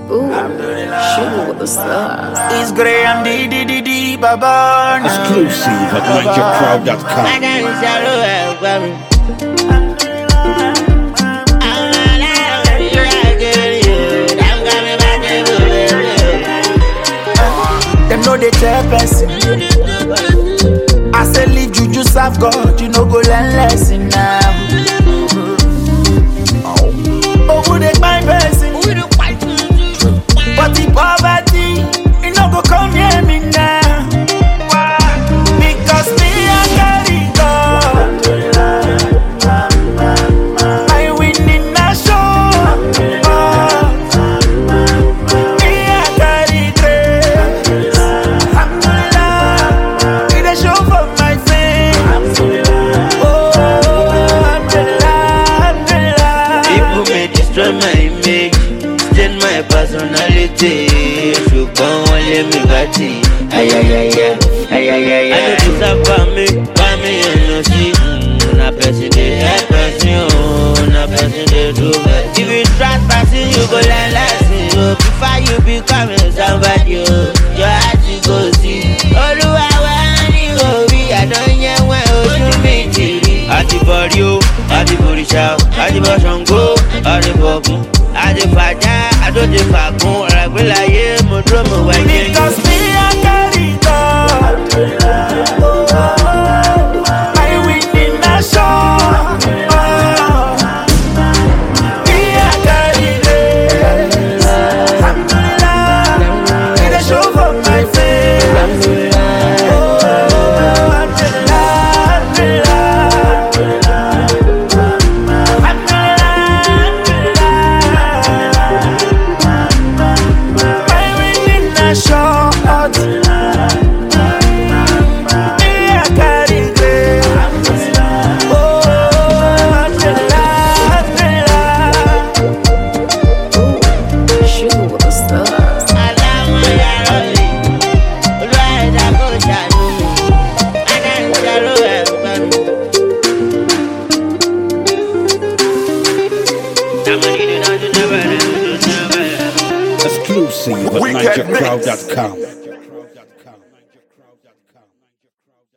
Ooh, sugar with the sauce. It's Grey and D Baba. Exclusive at NigerCrowd.com. Them know they tell person. I say leave juju serve God, you know go learn lesson now. Oh, who they find person? But the poverty, it no go come near me now. Because me I carry God. I win in a show. Me I carry grace. Alhamdulillah, it a show for my face. Oh, alhamdulillah. People may destroy my image, stain my personality. You can't let me get it. Ay ay ay ay ay ay ay. I know this about me, and no see. Na person dey help person, na person dey do bad. If you trust person, you go learn lesson. Before you become somebody, your heart you go see. Oluwa wa ni orí, àdánye wẹ̀ ojú mi tìrì. Àdìbọ̀rí o, àdìbòrìṣà o, àdìbọ̀ṣàngó, àdìbọ̀gún, àdìfàjà, àdòdìfàgún, ọ̀ràgbélayé, mo dúró mo wẹ̀ jẹ́. Because me I carry God. I win in a show. Me I carry grace. Alhamdulillah, it a show for my face. Oh, alhamdulillah, I win in a show. Sugar with the sauce. Exclusive at NigerCrowd.com.